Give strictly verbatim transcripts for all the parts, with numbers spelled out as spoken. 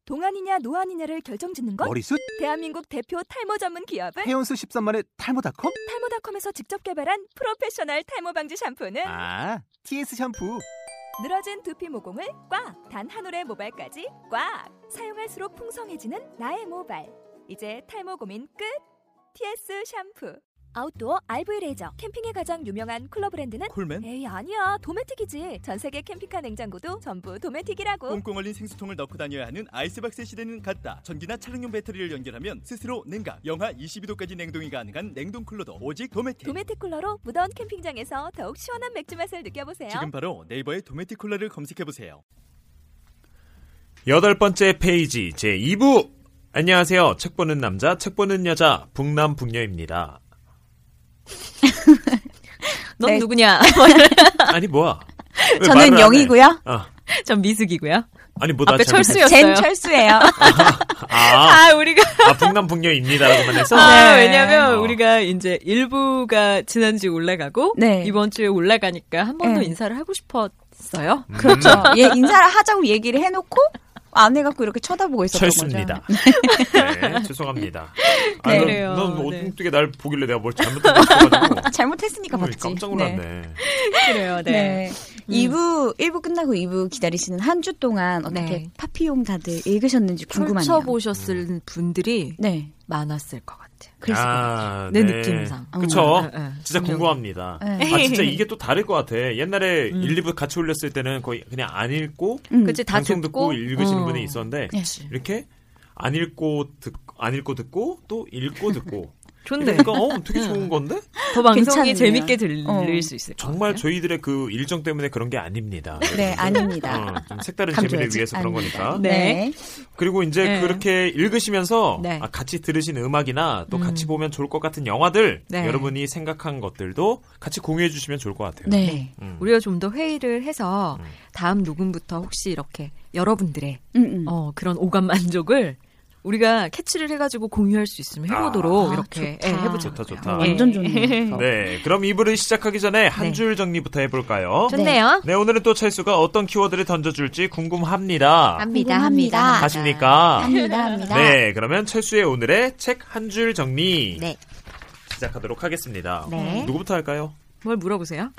동안이냐 노안이냐를 결정짓는 것? 머리숱? 대한민국 대표 탈모 전문 기업은? 해온수 십삼만의 탈모닷컴? 탈모닷컴에서 직접 개발한 프로페셔널 탈모 방지 샴푸는? 아, 티에스 샴푸. 늘어진 두피 모공을 꽉! 단 한 올의 모발까지 꽉! 사용할수록 풍성해지는 나의 모발. 이제 탈모 고민 끝! 티에스 샴푸. 아웃도어 알브이 레저. 캠핑에 가장 유명한 쿨러 브랜드는? 콜맨? 에이 아니야, 도메틱이지. 전세계 캠핑카 냉장고도 전부 도메틱이라고. 꽁꽁 얼린 생수통을 넣고 다녀야 하는 아이스박스 시대는 갔다. 전기나 차량용 배터리를 연결하면 스스로 냉각, 영하 이십이 도까지 냉동이 가능한 냉동 쿨러도 오직 도메틱. 도메틱 쿨러로 무더운 캠핑장에서 더욱 시원한 맥주 맛을 느껴보세요. 지금 바로 네이버에 도메틱 쿨러를 검색해보세요. 여덟 번째 페이지 제이 부. 안녕하세요. 책 보는 남자, 책 보는 여자, 북남북녀입니다. 넌 네. 누구냐? 아니 뭐야? 왜 저는 말을 안 해? 영이고요. 어. 전 미숙이고요. 아니 뭐나 앞에 잘못- 철수였어요. 젠 철수예요. 아, 아, 우리가 아 북남북녀입니다라고만 했어? 아, 네. 왜냐면 어. 우리가 이제 일 부가 지난주에 올라가고 네. 이번 주에 올라가니까 한 번 더 네. 인사를 하고 싶었어요. 음. 그렇죠. 예, 인사를 하자고 얘기를 해놓고 안 해갖고 이렇게 쳐다보고 있었던 철수입니다. 거죠. 네, 죄송합니다. 아, 네. 넌, 그래요. 넌 네. 어떻게 날 보길래 내가 뭘 잘못했다고 잘못했으니까 봤지. 깜짝 놀랐네. 그래요, 네. 네. 이 부, 일 부 끝나고 이 부 기다리시는 한 주 동안 어떻게 네. 파피용 다들 읽으셨는지 궁금하네요. 펼쳐보셨을 분들이 네. 많았을 것 같아요. 그랬을 것 아, 내 네. 느낌상. 그쵸. 네, 네. 진짜 분명히. 궁금합니다. 네. 아, 진짜 이게 또 다를 것 같아. 옛날에 음. 일, 이 부 같이 올렸을 때는 거의 그냥 안 읽고, 음. 그치, 다 방송 듣고, 듣고 읽으시는 어. 분이 있었는데, 그치. 이렇게 안 읽고, 듣, 안 읽고 듣고, 또 읽고 듣고. 좋네. 그러니까, 어, 되게 좋은 건데? 더 방송이 괜찮네요. 재밌게 들릴 어. 수 있을 것 정말 같아요. 저희들의 그 일정 때문에 그런 게 아닙니다. 네, 아닙니다. 어, 좀 색다른 재미를 강조하지 위해서 그런 않습니다. 거니까. 네. 그리고 이제 네. 그렇게 읽으시면서 네. 아, 같이 들으신 음악이나 또 음. 같이 보면 좋을 것 같은 영화들 네. 여러분이 생각한 것들도 같이 공유해 주시면 좋을 것 같아요. 네. 음. 우리가 좀 더 회의를 해서 음. 다음 녹음부터 혹시 이렇게 여러분들의 음, 음. 어, 그런 오감 만족을 우리가 캐치를 해가지고 공유할 수 있으면 해보도록 아, 이렇게 좋다. 예, 해보자. 좋다, 좋다. 어, 완전 좋네요. 네, 그럼 이 부를 시작하기 전에 한 네. 줄 정리부터 해볼까요? 좋네요. 네, 오늘은 또 찰수가 어떤 키워드를 던져줄지 궁금합니다. 합니다, 합니다. 합니다. 하십니까? 합니다, 합니다. 네, 그러면 철수의 오늘의 책 한 줄 정리 네. 시작하도록 하겠습니다. 네. 누구부터 할까요? 뭘 물어보세요?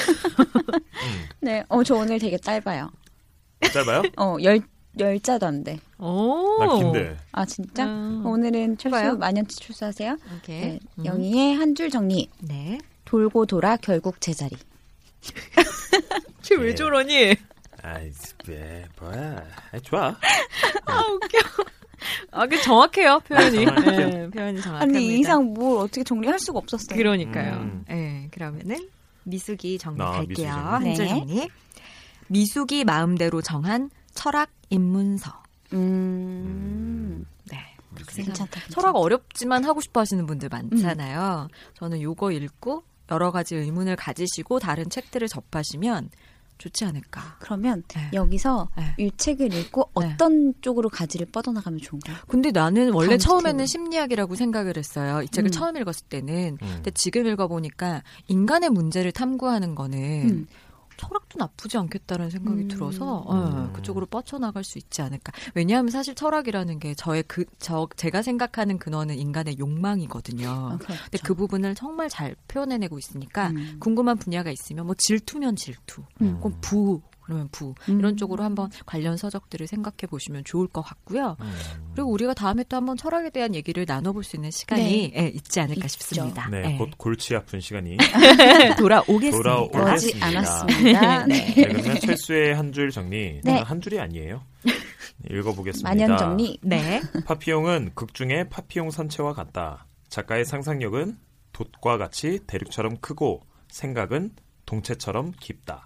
네. 어, 저 오늘 되게 짧아요. 짧아요? 어, 열, 열자도 안 돼. 오. 나 긴데. 아, 진짜? 음. 오늘은 철수, 해봐요. 만연치 출수하세요? 오케이. 네. 음. 영희의 한 줄 정리. 네. 돌고 돌아 결국 제자리. 쟤 왜 저러니? 아이, 네, 뭐야. 아이, 좋아. 아, 웃겨. 아, 그 정확해요, 표현이. 정확해요. 네, 표현이 정확합니다. 아니, 이 이상 뭘 어떻게 정리할 수가 없었어요. 그러니까요. 음. 네, 그러면은 미숙이 정리 아, 갈게요. 미숙이 정리. 한 줄 네. 정리. 미숙이 마음대로 정한 철학 입문서. 음. 네. 괜찮다. 괜찮다. 철학 어렵지만 하고 싶어 하시는 분들 많잖아요. 저는 요거 읽고 여러 가지 의문을 가지시고 다른 책들을 접하시면 좋지 않을까. 그러면 네. 여기서 네. 이 책을 읽고 네. 어떤 쪽으로 가지를 뻗어나가면 좋은가요? 근데 나는 원래 다음 처음에는 스텝은? 심리학이라고 생각을 했어요. 이 책을 음. 처음 읽었을 때는. 음. 근데 지금 읽어보니까 인간의 문제를 탐구하는 거는 음. 철학도 나쁘지 않겠다는 생각이 음. 들어서 어, 그쪽으로 뻗쳐나갈 수 있지 않을까. 왜냐하면 사실 철학이라는 게 저의 그, 저, 제가 생각하는 근원은 인간의 욕망이거든요. 아, 그렇죠. 근데 그 부분을 정말 잘 표현해내고 있으니까 음. 궁금한 분야가 있으면 뭐 질투면 질투, 음. 혹은 부 그러면 부 음. 이런 쪽으로 한번 관련 서적들을 생각해 보시면 좋을 것 같고요. 음. 그리고 우리가 다음에 또 한번 철학에 대한 얘기를 나눠볼 수 있는 시간이 네. 예, 있지 않을까 있죠. 싶습니다. 네, 예. 곧 골치 아픈 시간이. 돌아오겠습니다. 돌아오- 오지 알겠습니다. 않았습니다. 네. 네, 그러면 철수의 한 줄 정리. 네. 한 줄이 아니에요. 읽어보겠습니다. 만연 정리. 네. 파피용은 극 중에 파피용 선체와 같다. 작가의 상상력은 돛과 같이 대륙처럼 크고 생각은 동체처럼 깊다.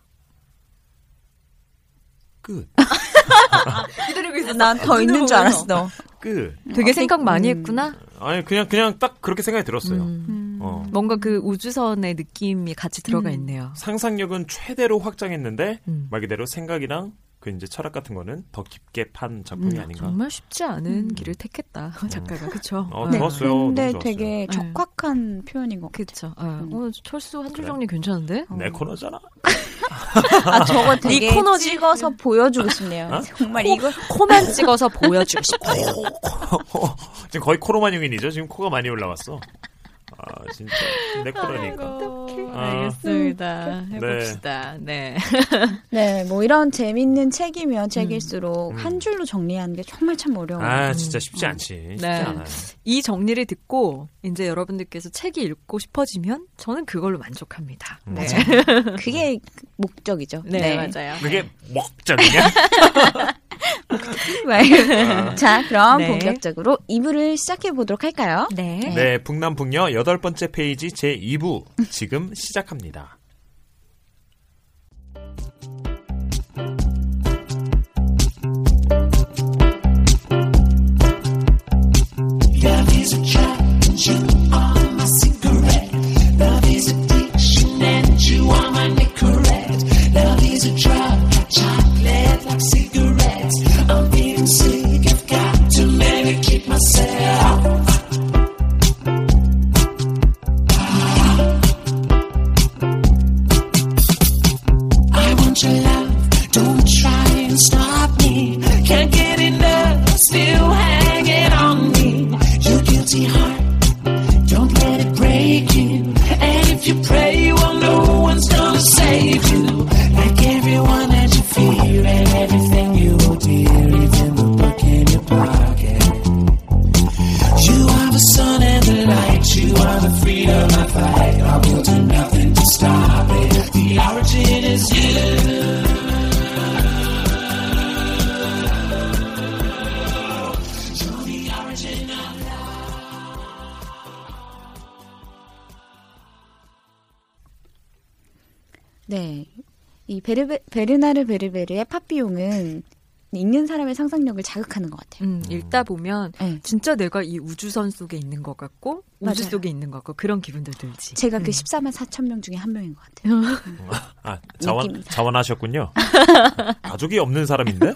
끝. 기다리고 있었어. 난 더 있는 줄 알았어. 끝. 되게 어, 생각 많이 음. 했구나. 아니 그냥 그냥 딱 그렇게 생각이 들었어요. 음. 어. 뭔가 그 우주선의 느낌이 같이 들어가 음. 있네요. 상상력은 최대로 확장했는데 음. 말 그대로 생각이랑 그 이제 철학 같은 거는 더 깊게 판 작품이 음, 아닌가. 정말 쉽지 않은 음. 길을 택했다 작가가. 그렇죠? 어, 네. 좋았어요. 너무 근데 좋았어요. 되게 네. 적확한 표현인 것 같아요. 그렇죠. 어, 음. 어, 철수 한 줄 그래. 정리 괜찮은데? 내 코너잖아. 아, 저거 되게 이 코너지? 찍어서 보여주고 싶네요. 어? 정말 코, 이거 코만 찍어서 보여주고 싶어요. 지금 거의 코로만 흉인이죠. 지금 코가 많이 올라왔어. 아 진짜 내 코로니까. 아, 알겠습니다. 해봅시다. 네. 네, 뭐 이런 재밌는 책이면 책일수록 음. 한 줄로 정리하는 게 정말 참 어려워요. 아 진짜 쉽지 않지. 쉽지 네. 않아요. 이 정리를 듣고 이제 여러분들께서 책이 읽고 싶어지면 저는 그걸로 만족합니다. 음. 네. 그게 목적이죠. 네, 네. 맞아요. 그게 목적이냐? 자, 그럼 네. 본격적으로 이 부를 시작해 보도록 할까요? 네. 네, 북남북녀 여덟 번째 페이지 제이 부 지금 시작합니다. 네, 이 베르베, 베르나르 베르베르의 파피용은 읽는 사람의 상상력을 자극하는 것 같아요. 음, 읽다 보면 네. 진짜 내가 이 우주선 속에 있는 것 같고 우주 맞아요. 속에 있는 것 같고 그런 기분들 들지. 제가 음. 그 십사만 사천 명 중에 한 명인 것 같아요. 아, 자원, 느낌이다. 자원하셨군요. 가족이 없는 사람인데?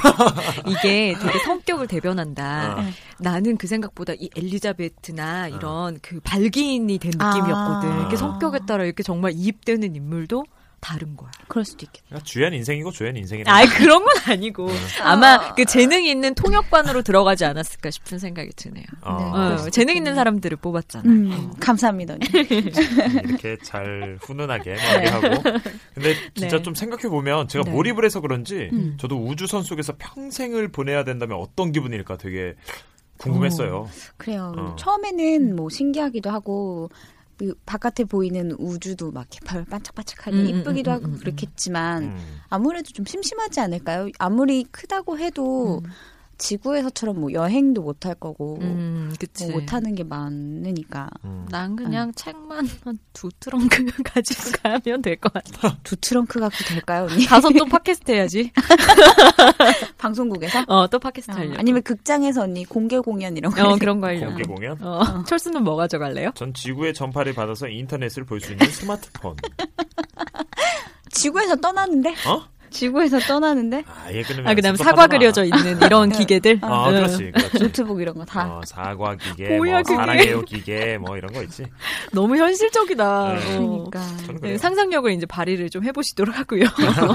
이게 되게 성격을 대변한다. 어. 나는 그 생각보다 이 엘리자베트나 이런 그 발기인이 된 느낌이었거든. 아. 이렇게 성격에 따라 이렇게 정말 이입되는 인물도 다른 거야. 그럴 수도 있겠다. 그러니까 주연 인생이고 조연 인생이다. 아, 그런 건 아니고 아마 그 재능이 있는 통역관으로 들어가지 않았을까 싶은 생각이 드네요. 어, 네. 어, 재능 있는 사람들을 뽑았잖아. 음, 감사합니다. 언니. 이렇게 잘 훈훈하게 말하고. 근데 진짜 네. 좀 생각해 보면 제가 네. 몰입을 해서 그런지 음. 저도 우주선 속에서 평생을 보내야 된다면 어떤 기분일까 되게 궁금했어요. 그래요. 어. 처음에는 뭐 신기하기도 하고 그 바깥에 보이는 우주도 막 이렇게 반짝반짝하니 음, 이쁘기도 음, 하고 음, 음, 그렇겠지만 음. 아무래도 좀 심심하지 않을까요? 아무리 크다고 해도 음. 지구에서처럼 뭐 여행도 못 할 거고 음, 그치. 뭐 못하는 게 많으니까 음. 난 그냥 책만 한 두 트렁크 가지고 가면 될 것 같아. 두 트렁크 갖고 될까요, 언니? 가서 또 팟캐스트 해야지. 방송국에서? 어, 또 팟캐스트 어, 하려고. 아니면 극장에서 언니 공개 공연 이런 거. 어, 그런 거 하려고. 공개 공연? 어, 철수는 뭐 가져갈래요? 전 지구의 전파를 받아서 인터넷을 볼 수 있는 스마트폰. 지구에서 떠나는데? 어? 지구에서 떠나는데? 아예 끊으면 아, 그다음에 습관하잖아. 사과 그려져 있는 이런 기계들. 아, 응. 그렇지, 그렇지. 노트북 이런 거 다. 어, 사과 기계, 뭐야, 뭐 그게. 사랑해요 기계, 뭐 이런 거 있지. 너무 현실적이다. 네. 어. 그러니까. 저는 네, 그래요. 상상력을 이제 발휘를 좀 해보시도록 하고요.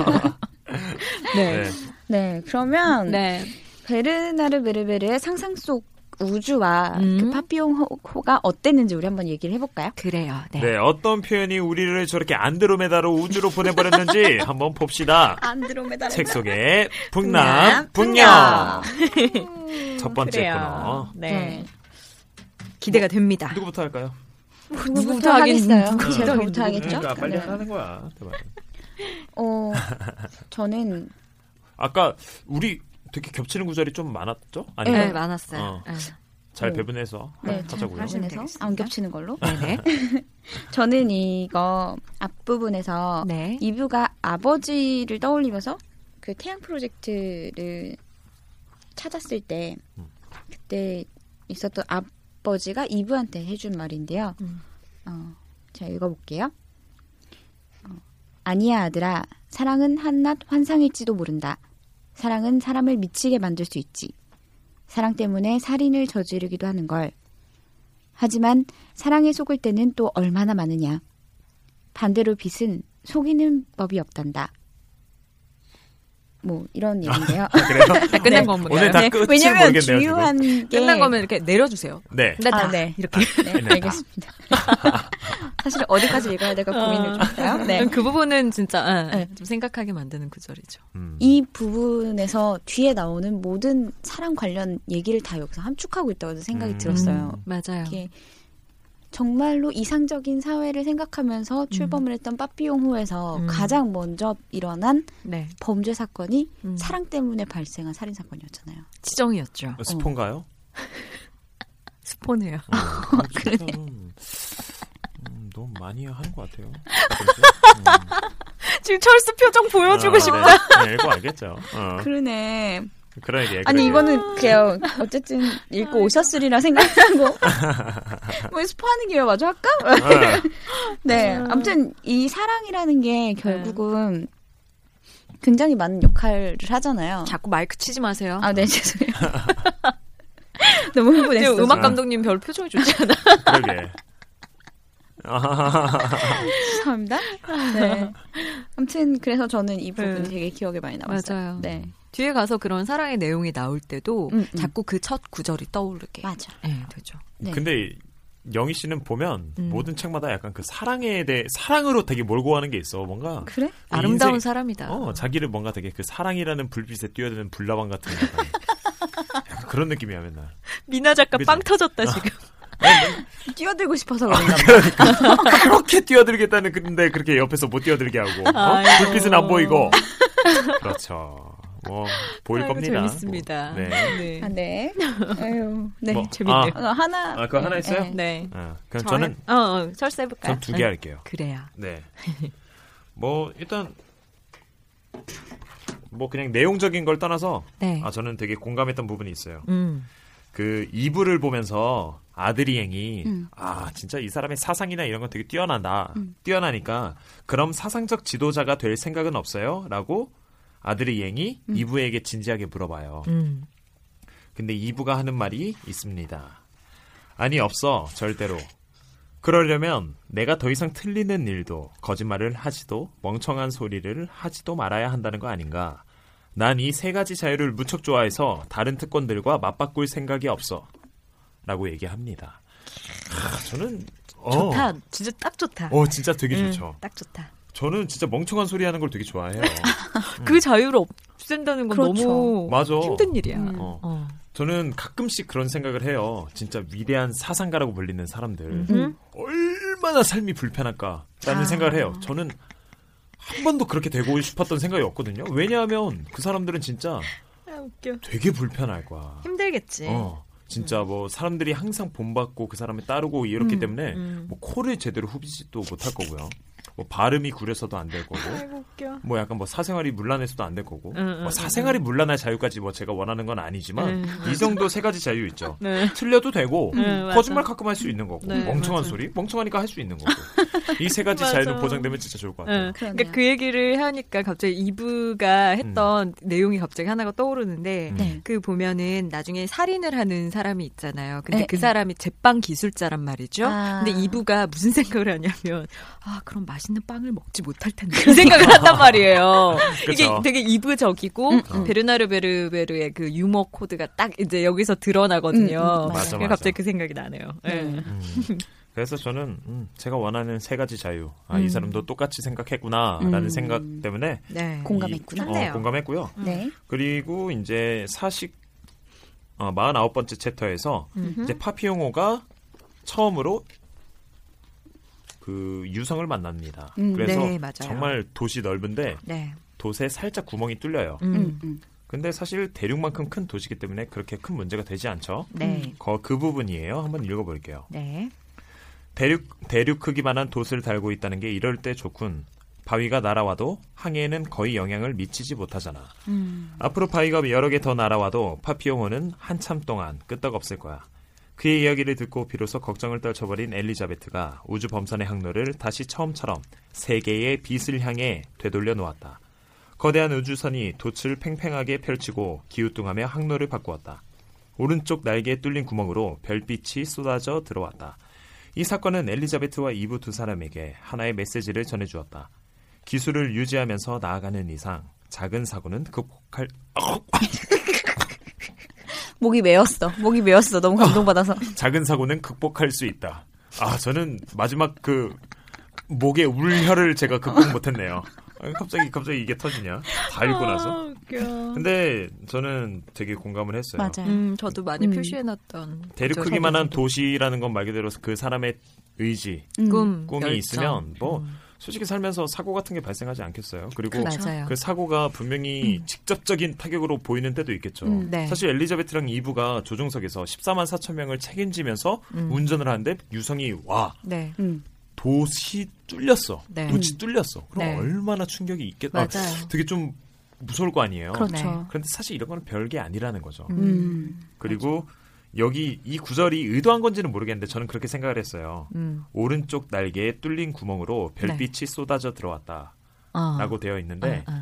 네. 네. 네, 그러면 네. 베르나르 베르베르의 상상 속 우주와 음. 그 파피용호가 어땠는지 우리 한번 얘기를 해볼까요? 그래요. 네. 네, 어떤 표현이 우리를 저렇게 안드로메다로 우주로 보내버렸는지 한번 봅시다. 안드로메다. 책 속에 북남, 북녀. 첫 번째 그래요. 코너. 네. 네. 기대가 됩니다. 누구부터 할까요? 누구부터 하겠어요? 누구부터 제가부터 하긴 하겠죠? 그러니까 빨리 네. 하는 거야. 대박. 어, 저는 아까 우리 되게 겹치는 구절이 좀 많았죠? 아니, 네, 많았어요. 어. 네. 잘 네. 배분해서 네, 하자고요. 잘 해서 안 겹치는 걸로. 네네. 저는 이거 앞부분에서 네. 이브가 아버지를 떠올리면서 그 태양 프로젝트를 찾았을 때 음. 그때 있었던 아버지가 이브한테 해준 말인데요. 음. 어, 제가 읽어볼게요. 어, 아니야 아들아, 사랑은 한낱 환상일지도 모른다. 사랑은 사람을 미치게 만들 수 있지. 사랑 때문에 살인을 저지르기도 하는 걸. 하지만 사랑에 속을 때는 또 얼마나 많으냐. 반대로 빛은 속이는 법이 없단다. 뭐 이런 얘기인데요. 아, 그래요? 다 끝난 네. 건가요? 오늘 다 네. 끝을 왜냐면 모르겠네요. 중요한 지금. 게 끝난 거면 이렇게 내려주세요. 네. 네, 다. 아, 네. 이렇게. 네, 네. 알겠습니다. 사실 어디까지 읽어야 될까 고민을 좀 했어요. 네. 그 부분은 진짜 아, 네. 좀 생각하게 만드는 구절이죠. 음. 이 부분에서 뒤에 나오는 모든 사랑 관련 얘기를 다 여기서 함축하고 있다고 생각이 음. 들었어요. 음, 맞아요. 이게 정말로 이상적인 사회를 생각하면서 출범을 했던 빠삐용호에서 음. 가장 먼저 일어난 네. 범죄 사건이 음. 사랑 때문에 발생한 살인 사건이었잖아요. 치정이었죠. 어, 스폰가요? 스폰이에요. 어, 그러네. 음, 너무 많이 하는 것 같아요. 음. 지금 철수 표정 보여주고 어, 싶다. 네, 네, 읽고 알겠죠. 어. 그러네. 그러게. 아니 이거는 그래요. 어쨌든 읽고 오셨으리라 생각하고 뭐 스포하는 김에 마저 할까? 네. 아무튼 이 사랑이라는 게 결국은 굉장히 많은 역할을 하잖아요. 자꾸 마이크 치지 마세요. 아, 네 죄송해요. 너무 흥분했어요. 지금 음악 감독님 별 표정이 좋지 않아. 그러게. 죄송합니다. 네. 아무튼 그래서 저는 이 부분이 네. 되게 기억에 많이 남았어요. 맞아요. 네. 뒤에 가서 그런 사랑의 내용이 나올 때도 음, 음. 자꾸 그 첫 구절이 떠오르게 맞아. 네, 되죠. 네. 근데 영희 씨는 보면 음. 모든 책마다 약간 그 사랑에 대해 사랑으로 되게 몰고 가는 게 있어. 뭔가 그래? 아름다운 인생- 사람이다. 어, 자기를 뭔가 되게 그 사랑이라는 불빛에 뛰어드는 불나방 같은 약간, 약간 그런 느낌이야 맨날. 미나 작가 그치? 빵 터졌다 지금. 뛰어들고 싶어서 그런가 봐. 그렇게 뛰어들겠다는 근데 그렇게 옆에서 못 뛰어들게 하고 어? 아이고. 불빛은 안 보이고. 그렇죠. 뭐 보일 아이고, 겁니다. 재밌습니다. 뭐, 네. 네. 아, 네. 아유, 네. 뭐, 재밌네요. 어, 하나. 아, 그거 하나 있어요? 네. 네. 어, 그럼 저 저는 어, 어 철수 해볼까요? 전 두 개 할게요. 그래요. 네. 뭐 일단 뭐 그냥 내용적인 걸 떠나서 네. 아 저는 되게 공감했던 부분이 있어요. 음. 그 이 부를 보면서 아들이행이 음. 아 진짜 이 사람의 사상이나 이런 건 되게 뛰어나다. 음. 뛰어나니까 그럼 사상적 지도자가 될 생각은 없어요? 라고 아들이행이 음. 이부에게 진지하게 물어봐요. 음. 근데 이부가 하는 말이 있습니다. 아니 없어 절대로. 그러려면 내가 더 이상 틀리는 일도 거짓말을 하지도 멍청한 소리를 하지도 말아야 한다는 거 아닌가. 난 이 세 가지 자유를 무척 좋아해서 다른 특권들과 맞바꿀 생각이 없어. 라고 얘기합니다. 아, 저는 어, 좋다. 진짜 딱 좋다. 어 진짜 되게 음, 좋죠. 딱 좋다. 저는 진짜 멍청한 소리 하는 걸 되게 좋아해요. 그 자유를 없앤다는 건 그렇죠. 너무 맞아. 힘든 일이야. 음. 어. 어. 저는 가끔씩 그런 생각을 해요. 진짜 위대한 사상가라고 불리는 사람들. 음. 얼마나 삶이 불편할까라는 아. 생각을 해요. 저는 한 번도 그렇게 되고 싶었던 생각이 없거든요. 왜냐하면 그 사람들은 진짜 아, 웃겨. 되게 불편할 거야. 힘들겠지. 어, 진짜 뭐 사람들이 항상 본받고 그 사람을 따르고 이렇기 음, 때문에 음. 뭐 코를 제대로 후비지도 못할 거고요. 뭐 발음이 구려서도 안 될 거고. 아이고 웃겨. 뭐 약간 뭐 사생활이 문란해서도 안 될 거고. 응, 응, 뭐 사생활이 문란할 자유까지 뭐 제가 원하는 건 아니지만 응. 이 정도 세 가지 자유 있죠. 네. 틀려도 되고 응, 맞아. 거짓말 가끔 할 수 있는 거고 네, 멍청한 맞아. 소리 멍청하니까 할 수 있는 거고 이 세 가지 맞아. 자유는 보장되면 진짜 좋을 것 같아요. 응. 그러네요. 그러니까 그 얘기를 하니까 갑자기 이부가 했던 내용이 갑자기 하나가 떠오르는데 음. 네. 그 보면은 나중에 살인을 하는 사람이 있잖아요. 근데 네, 그 네. 사람이 제빵 기술자란 말이죠. 아. 근데 이부가 무슨 생각을 하냐면 아 그럼 맛있는 빵을 먹지 못할 텐데 그 생각을 한단 말이에요. 이게 그쵸. 되게 이부적이고 음, 음. 베르나르 베르베르의 그 유머 코드가 딱 이제 여기서 드러나거든요. 음, 음, 맞아, 그래서 맞아. 갑자기 그 생각이 나네요. 네. 네. 음. 그래서 저는 음, 제가 원하는 세 가지 자유 아, 이 음. 사람도 똑같이 생각했구나라는 음. 생각 때문에 네. 공감했구나. 이- 좋네요. 어, 공감했고요. 네. 그리고 이제 사십 어, 사십구 번째 챕터에서 음흠. 이제 파피용호가 처음으로 그 유성을 만납니다. 음, 그래서 네, 맞아요. 정말 도시 넓은데 네. 돛에 살짝 구멍이 뚫려요. 음. 음, 음. 근데 사실 대륙만큼 큰 도시기 때문에 그렇게 큰 문제가 되지 않죠. 네. 거, 그 부분이에요. 한번 읽어볼게요. 네. 대륙, 대륙 크기만한 돛을 달고 있다는 게 이럴 때 좋군. 바위가 날아와도 항해에는 거의 영향을 미치지 못하잖아. 음. 앞으로 바위가 여러 개 더 날아와도 파피용호는 한참 동안 끄떡없을 거야. 그의 이야기를 듣고 비로소 걱정을 떨쳐버린 엘리자베트가 우주 범선의 항로를 다시 처음처럼 세계의 빛을 향해 되돌려 놓았다. 거대한 우주선이 돛을 팽팽하게 펼치고 기우뚱하며 항로를 바꾸었다. 오른쪽 날개에 뚫린 구멍으로 별빛이 쏟아져 들어왔다. 이 사건은 엘리자베트와 이부 두 사람에게 하나의 메시지를 전해주었다. 기술을 유지하면서 나아가는 이상 작은 사고는 극복할 목이 메었어. 목이 메었어. 너무 감동받아서. 작은 사고는 극복할 수 있다. 아, 저는 마지막 그 목의 울혈을 제가 극복 못했네요. 갑자기 갑자기 이게 터지냐? 다 읽고 나서. 아, 웃겨. 근데 저는 되게 공감을 했어요. 맞아요. 음, 저도 많이 음. 표시해놨던 대륙 그죠? 크기만한 도시라는 건 말 그대로 그 사람의 의지, 음. 꿈, 꿈이 열정. 있으면 뭐 음. 솔직히 살면서 사고 같은 게 발생하지 않겠어요. 그리고 맞아요. 그 사고가 분명히 음. 직접적인 타격으로 보이는 때도 있겠죠. 음. 네. 사실 엘리자베트랑 이브가 조종석에서 십사만 사천 명을 책임지면서 음. 운전을 하는데 유성이 와 네. 음. 돛이 뚫렸어. 네. 돛이 뚫렸어. 그럼 네. 얼마나 충격이 있겠다. 맞아요. 되게 좀 무서울 거 아니에요. 그렇죠. 네. 그런데 사실 이런 건 별게 아니라는 거죠. 음. 음. 그리고 여기 이 구절이 의도한 건지는 모르겠는데 저는 그렇게 생각을 했어요. 음. 오른쪽 날개에 뚫린 구멍으로 별빛이 쏟아져 들어왔다. 어. 라고 되어 있는데 어, 어.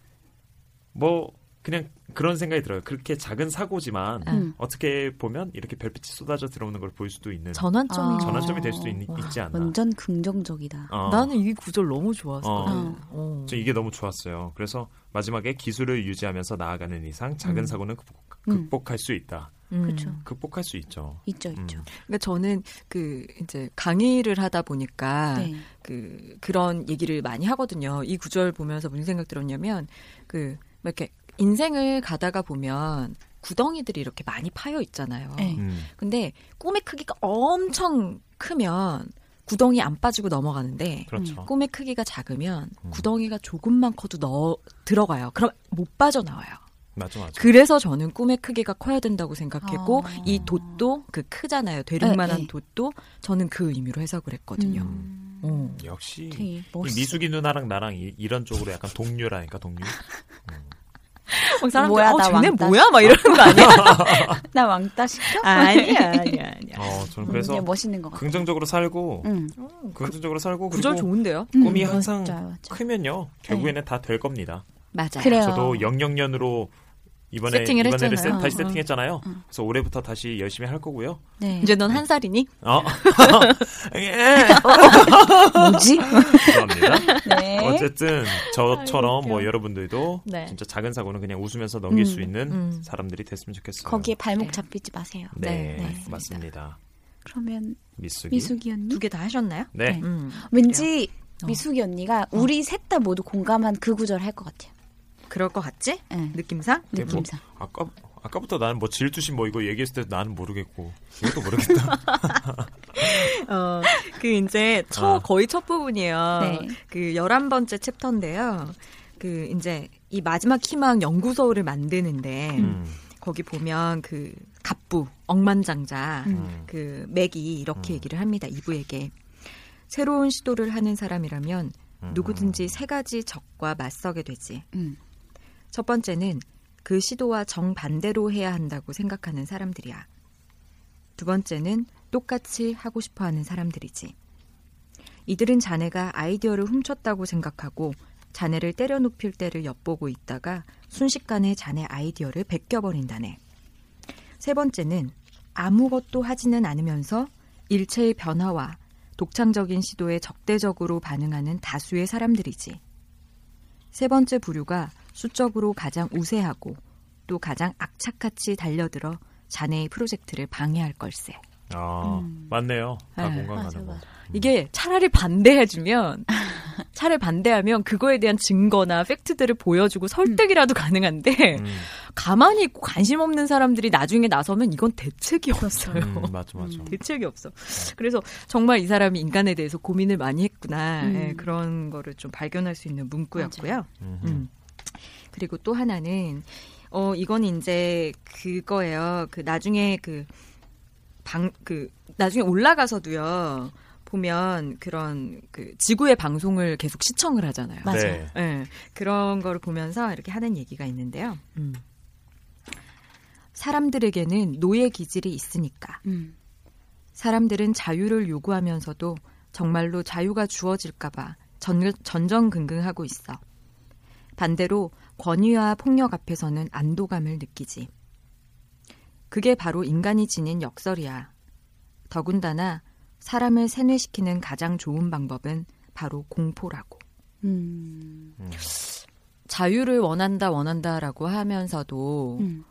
뭐 그냥 그런 생각이 들어요. 그렇게 작은 사고지만 음. 어떻게 보면 이렇게 별빛이 쏟아져 들어오는 걸 볼 수도 있는 전환점이 아. 전환점이 될 수도 있, 와. 있지 않나. 완전 긍정적이다. 어. 나는 이 구절 너무 좋았어. 어. 어. 저 이게 너무 좋았어요. 그래서 마지막에 기술을 유지하면서 나아가는 이상 작은 음. 사고는 극복, 음. 극복할 수 있다. 음. 그렇죠. 극복할 수 있죠. 있죠, 음. 있죠. 그러니까 저는 그 이제 강의를 하다 보니까 네. 그 그런 얘기를 많이 하거든요. 이 구절 보면서 무슨 생각 들었냐면 그 이렇게 인생을 가다가 보면 구덩이들이 이렇게 많이 파여 있잖아요. 네. 음. 근데 꿈의 크기가 엄청 크면 구덩이 안 빠지고 넘어가는데 그렇죠. 꿈의 크기가 작으면 음. 구덩이가 조금만 커도 넣어 들어가요. 그럼 못 빠져나와요. 맞아, 맞아. 그래서 저는 꿈의 크기가 커야 된다고 생각했고 아. 이 돛도 그 크잖아요. 대륙만한 네, 네. 돛도 저는 그 의미로 해석을 했거든요. 음. 어. 역시 되게 이 멋있어. 미숙이 누나랑 나랑 이, 이런 쪽으로 약간 동료라니까 동료. 음. 막 사람들 뭐야, 어, 나 쟤네 왕따 뭐야? 막 이러는 거 아니야? 나 왕따 시켜? 아니야, 아니야, 아니야. 어, 저는 음, 그래서 그냥 멋있는 것 같아. 긍정적으로 살고 응. 긍정적으로 살고 구절 그리고 좋은데요? 꿈이 음, 항상 맞아요, 맞아요. 크면요 결국에는 다 될 겁니다. 맞아요. 그래요. 저도 영영년으로 이번에 세팅을 이번에를 했잖아요. 세, 다시 어, 세팅했잖아요. 어. 그래서 올해부터 다시 열심히 할 거고요. 네. 이제 넌 한 살이니? 어, 예. 뭐지? 죄송합니다. 네. 어쨌든 저처럼 아이고, 뭐 웃겨. 여러분들도 네. 진짜 작은 사고는 그냥 웃으면서 넘길 음, 수 있는 음. 사람들이 됐으면 좋겠어요. 거기에 발목 네. 잡히지 마세요. 네, 네, 맞습니다. 맞습니다. 그러면 미숙이. 미숙이 언니? 두 개 다 하셨나요? 네. 네. 음. 왠지 어. 미숙이 언니가 우리 셋 다 모두 공감한 그 구절 할 것 같아요. 그럴 것 같지? 네. 느낌상? 네, 뭐, 느낌상. 아까 아까부터 나는 뭐 질투심 뭐 이거 얘기했을 때 나는 모르겠고 이것도 모르겠다. 어, 그 이제 첫 아. 거의 첫 부분이에요. 네. 그 열한 번째 챕터인데요. 그 이제 이 마지막 희망 연구소를 만드는데 음. 거기 보면 그 갑부 억만장자 음. 그 맥이 이렇게 음. 얘기를 합니다. 이브에게 새로운 시도를 하는 사람이라면 음. 누구든지 세 가지 적과 맞서게 되지. 음. 첫 번째는 그 시도와 정반대로 해야 한다고 생각하는 사람들이야. 두 번째는 똑같이 하고 싶어하는 사람들이지. 이들은 자네가 아이디어를 훔쳤다고 생각하고 자네를 때려눕힐 때를 엿보고 있다가 순식간에 자네 아이디어를 베껴버린다네. 세 번째는 아무것도 하지는 않으면서 일체의 변화와 독창적인 시도에 적대적으로 반응하는 다수의 사람들이지. 세 번째 부류가 수적으로 가장 우세하고 또 가장 악착같이 달려들어 자네의 프로젝트를 방해할 걸세. 아 음. 맞네요. 다 네. 공감하는 맞아, 거. 맞아. 이게 차라리 반대해주면 차라리 반대하면 그거에 대한 증거나 팩트들을 보여주고 설득이라도 가능한데 음. 가만히 있고 관심 없는 사람들이 나중에 나서면 이건 대책이 없어요. 음, 맞아 맞아. 대책이 없어. 그래서 정말 이 사람이 인간에 대해서 고민을 많이 했구나. 음. 예, 그런 거를 좀 발견할 수 있는 문구였고요. 음흠. 음. 그리고 또 하나는 어 이건 이제 그거예요. 그 나중에 그 방 그 나중에 올라가서도요. 보면 그런 그 지구의 방송을 계속 시청을 하잖아요. 맞아요. 네. 예, 그런 거를 보면서 이렇게 하는 얘기가 있는데요. 음. 사람들에게는 노예 기질이 있으니까. 음. 사람들은 자유를 요구하면서도 정말로 자유가 주어질까봐 전, 전전긍긍하고 있어. 반대로 권위와 폭력 앞에서는 안도감을 느끼지. 그게 바로 인간이 지닌 역설이야. 더군다나 사람을 세뇌시키는 가장 좋은 방법은 바로 공포라고. 음. 음. 자유를 원한다 원한다라고 하면서도 음.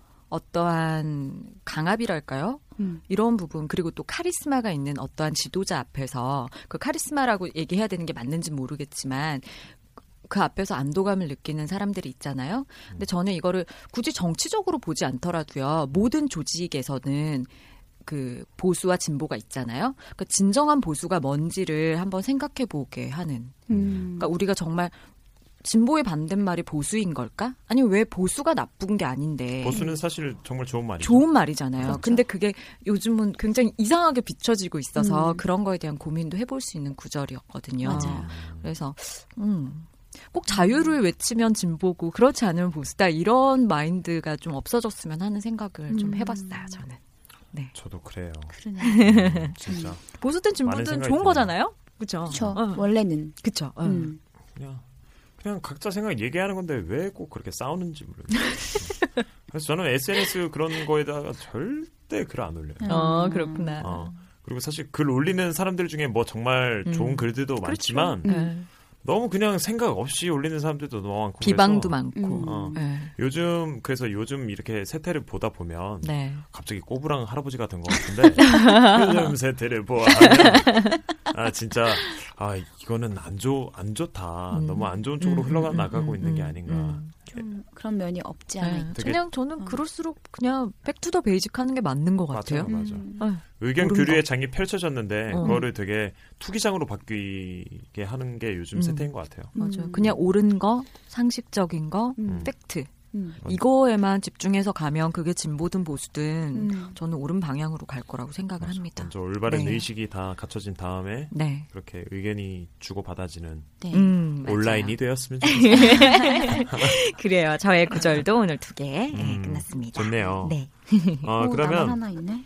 어떠한 강압이랄까요? 음. 이런 부분 그리고 또 카리스마가 있는 어떠한 지도자 앞에서 그 카리스마라고 얘기해야 되는 게 맞는지 모르겠지만 그 앞에서 안도감을 느끼는 사람들이 있잖아요. 근데 저는 이거를 굳이 정치적으로 보지 않더라도요. 모든 조직에서는 그 보수와 진보가 있잖아요. 그러니까 진정한 보수가 뭔지를 한번 생각해 보게 하는. 음. 그러니까 우리가 정말 진보의 반대말이 보수인 걸까? 아니 왜 보수가 나쁜 게 아닌데. 보수는 사실 정말 좋은 말이죠. 좋은 말이잖아요. 그렇죠. 근데 그게 요즘은 굉장히 이상하게 비춰지고 있어서 음. 그런 거에 대한 고민도 해볼 수 있는 구절이었거든요. 맞아요. 그래서 음, 꼭 자유를 외치면 진보고 그렇지 않으면 보수다 이런 마인드가 좀 없어졌으면 하는 생각을 좀 음. 해봤어요. 저는. 네. 저도 그래요. 그러네. 음, 진짜. 보수든 많은 진보든 생각이 좋은 드네요. 거잖아요. 그렇죠. 그렇죠. 원래는. 그렇죠. 음. 그냥 그냥 각자 생각 얘기하는 건데 왜 꼭 그렇게 싸우는지 모르겠어요. 그래서 저는 에스엔에스 그런 거에다가 절대 글 안 올려요. 어, 그렇구나. 어. 그리고 사실 글 올리는 사람들 중에 뭐 정말 음. 좋은 글들도 많지만 네. 너무 그냥 생각 없이 올리는 사람들도 너무 많고 비방도 그래서 많고. 음. 어. 네. 요즘 그래서 요즘 이렇게 세태를 보다 보면 네. 갑자기 꼬부랑 할아버지가 된 것 같은데 요즘 세태를 보아하면 아 진짜 아 이거는 안 좋 안 좋다 음. 너무 안 좋은 쪽으로 음, 흘러가 음, 나가고 음, 있는 게 음, 아닌가. 음. 좀 그런 면이 없지 않아 네. 있죠. 되게- 그냥 저는 어. 그럴수록 그냥 백투더 베이직 하는 게 맞는 것 같아요. 맞아요, 맞아. 음. 네. 의견 옳은 교류의 거. 장이 펼쳐졌는데 어. 그거를 되게 투기장으로 바뀌게 하는 게 요즘 음. 세태인 것 같아요. 맞아요. 음. 그냥 옳은 거, 상식적인 거, 음. 팩트. 음. 이거에만 집중해서 가면 그게 진보든 보수든 음. 저는 옳은 방향으로 갈 거라고 생각을 맞아. 합니다. 먼저 올바른 네. 의식이 다 갖춰진 다음에 네. 그렇게 의견이 주고받아지는 네. 음, 맞아요. 온라인이 되었으면 좋겠어요. 그래요. 저의 구절도 오늘 두 개 음, 끝났습니다. 좋네요. 네. 어, 어, 나만 그러면 하나 있네.